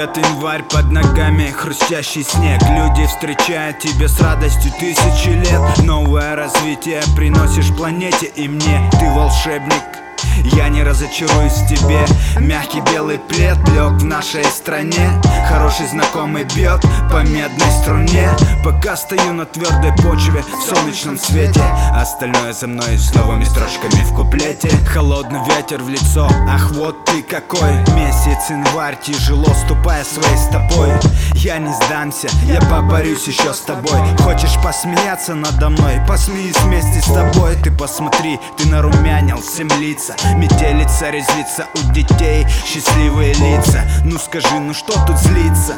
Идет январь, под ногами хрустящий снег. Люди встречают тебя с радостью тысячи лет. Новое развитие приносишь планете и мне. Ты волшебник, я не разочаруюсь в тебе. Мягкий белый плед лег в нашей стране. Хороший знакомый бьет по медной струне. Пока стою на твердой почве в солнечном свете. Остальное за мной с новыми строчками в куплете. Холодный ветер в лицо, ах вот ты какой. Месяц январь, тяжело ступая своей стопой. Я не сдамся, я поборюсь еще с тобой. Хочешь посмеяться надо мной? Посмеюсь вместе с тобой. Ты посмотри, ты нарумянил всем лица. Метелица, резвится у детей, счастливые лица. Ну скажи, ну что тут злиться?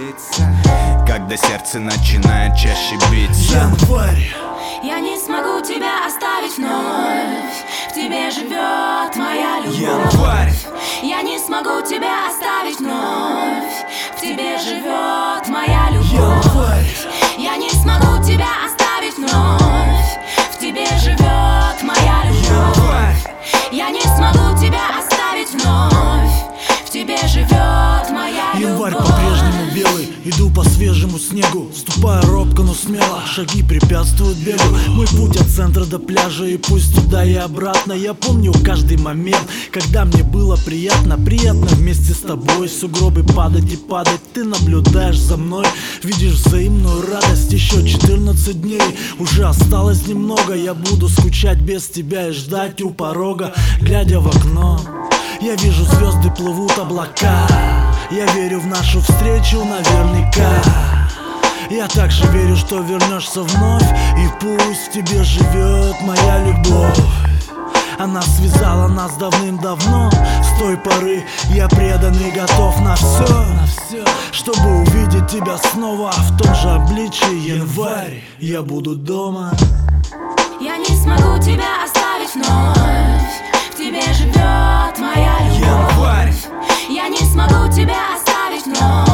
Когда сердце начинает чаще биться. Январь. Я не смогу тебя оставить вновь. В тебе живет моя любовь. Январь. Я не смогу тебя оставить вновь. В тебе живет моя любовь. Январь. Я не смогу тебя оставить вновь. В тебе живет моя любовь. Январь. Я не смогу тебя оставить вновь. В тебе живет моя любовь. Январь по-прежнему белый, иду по свежему снегу. Ступая робко, но смело, шаги препятствуют бегу. Мой путь от центра до пляжа, и пусть туда и обратно. Я помню каждый момент, когда мне было приятно. Приятно вместе с тобой, сугробы падать и падать. Ты наблюдаешь за мной, видишь взаимную радость. Еще 14 дней, уже осталось немного. Я буду скучать без тебя и ждать у порога. Глядя в окно, я вижу звезды, плывут облака. Я верю в нашу встречу наверняка. Я также верю, что вернешься вновь. И пусть в тебе живет моя любовь. Она связала нас давным-давно. С той поры я предан и готов на все, чтобы увидеть тебя снова в том же обличии. Январь, я буду дома. Я не смогу тебя оставить вновь. В тебе живет моя любовь. Январь. Я не смогу тебя оставить вновь.